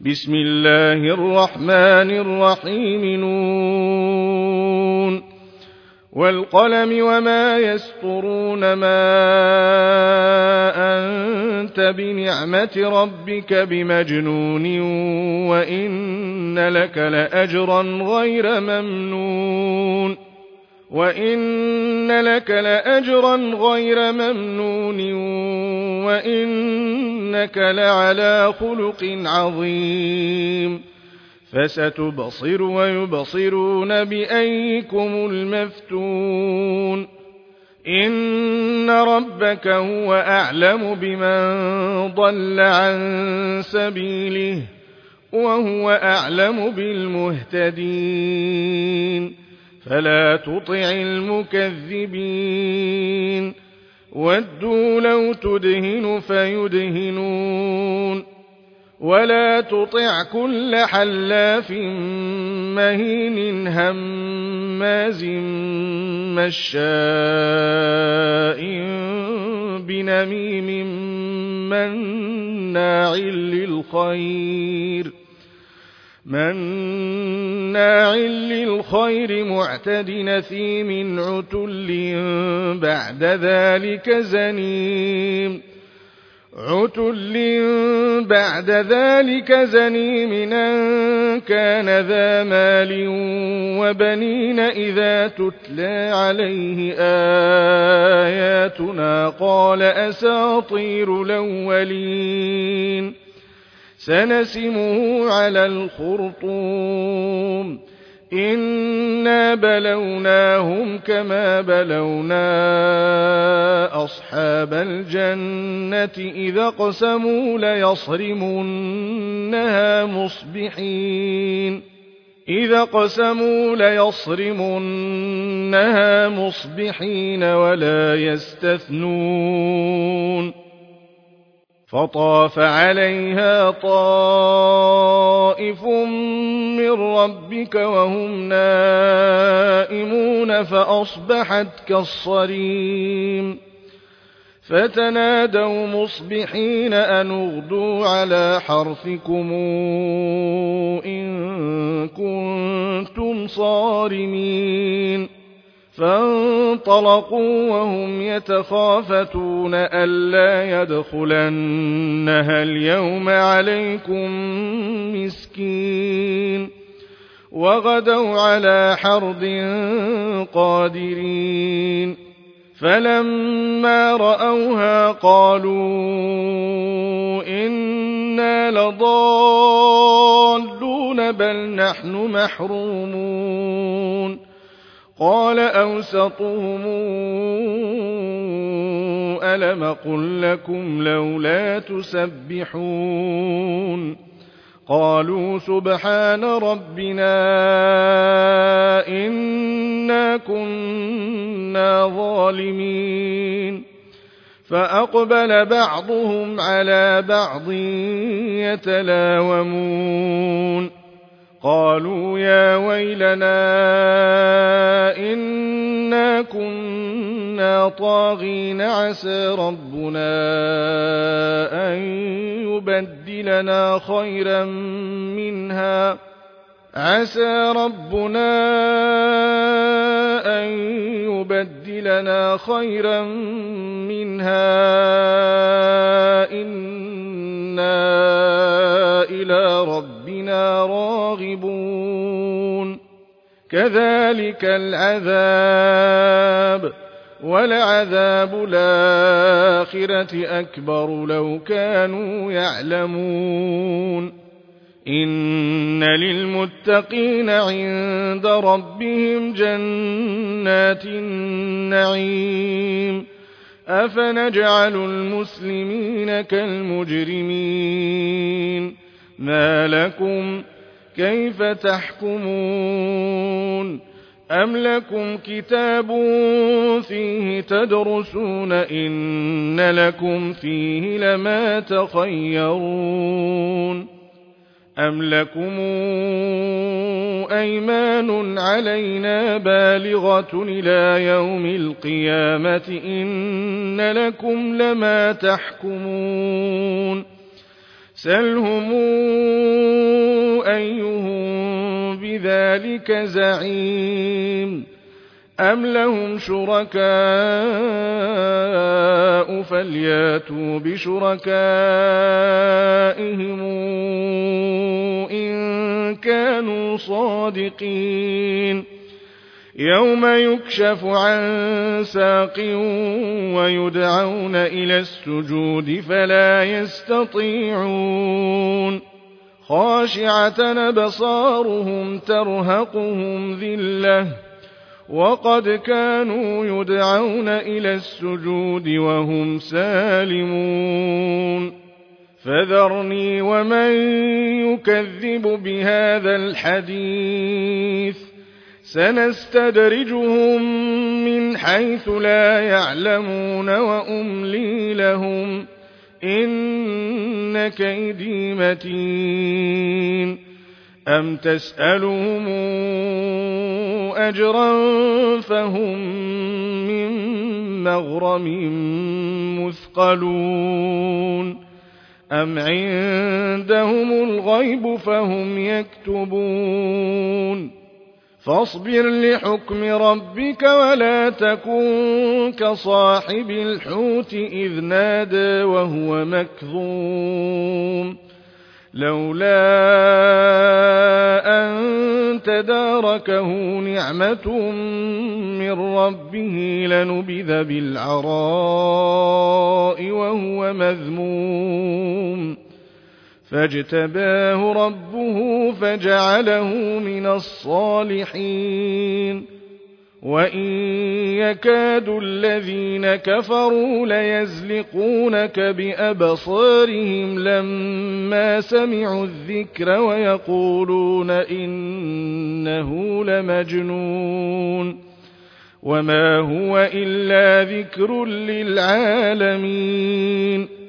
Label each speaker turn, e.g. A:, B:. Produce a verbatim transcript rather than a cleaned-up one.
A: بسم الله الرحمن الرحيم نون والقلم وما يسطرون ما أنت بنعمة ربك بمجنون وإن لك لأجرا غير ممنون وإن لك لأجرا غير ممنون وإنك لعلى خلق عظيم فستبصر ويبصرون بأيكم المفتون إن ربك هو أعلم بمن ضل عن سبيله وهو أعلم بالمهتدين فلا تطع المكذبين ودوا لو تدهن فيدهنون ولا تطع كل حلاف مهين هماز مشاء بنميم مناع للخير مناع للخير معتد نثيم عتل بعد ذلك زنيم عتل بعد ذلك زنيم أن كان ذا مال وبنين إذا تتلى عليه آياتنا قال أساطير الأولين سنسمه على الخرطوم إنا بلوناهم كما بلونا أصحاب الجنة إذا اقسموا ليصرمنها مصبحين إذا قسموا ليصرمنها مصبحين ولا يستثنون فطاف عليها طائف من ربك وهم نائمون فأصبحت كالصريم فتنادوا مصبحين أن اغدوا على حرثكم إن كنتم صارمين فانطلقوا وهم يتخافتون ألا يدخلنها اليوم عليكم مسكين وغدوا على حرد قادرين فلما رأوها قالوا إنا لضالون بل نحن محرومون قال أوسطهم ألم قل لكم لولا تسبحون قالوا سبحان ربنا إنا كنا ظالمين فأقبل بعضهم على بعض يتلاومون قالوا يا ويلنا إنا كنا طاغين عسى ربنا أن يبدلنا خيرا منها عسى ربنا أن يبدلنا خيرا منها إنا إلى ربنا راغبون كذلك العذاب ولعذاب الآخرة أكبر لو كانوا يعلمون إن للمتقين عند ربهم جنات النعيم أفنجعل المسلمين كالمجرمين ما لكم كيف تحكمون أم لكم كتاب فيه تدرسون إن لكم فيه لما تخيرون أم لكم أيمان علينا بالغة إلى يوم القيامة إن لكم لما تحكمون سلهم بذلك زعيم أم لهم شركاء فلياتوا بشركائهم إن كانوا صادقين يوم يكشف عن ساق ويدعون إلى السجود فلا يستطيعون خاشعة أبصارهم ترهقهم ذلة وقد كانوا يدعون إلى السجود وهم سالمون فذرني ومن يكذب بهذا الحديث سنستدرجهم من حيث لا يعلمون وأملي لهم إن كيدي متين أم تسألهم أجرا فهم من مغرم مثقلون أم عندهم الغيب فهم يكتبون فاصبر لحكم ربك ولا تكن كصاحب الحوت إذ نادى وهو مكظوم لولا أن تداركه نعمة من ربه لنبذ بالعراء وهو مذموم فاجتباه ربه فجعله من الصالحين وإن يكاد الذين كفروا ليزلقونك بأبصارهم لما سمعوا الذكر ويقولون إنه لمجنون وما هو إلا ذكر للعالمين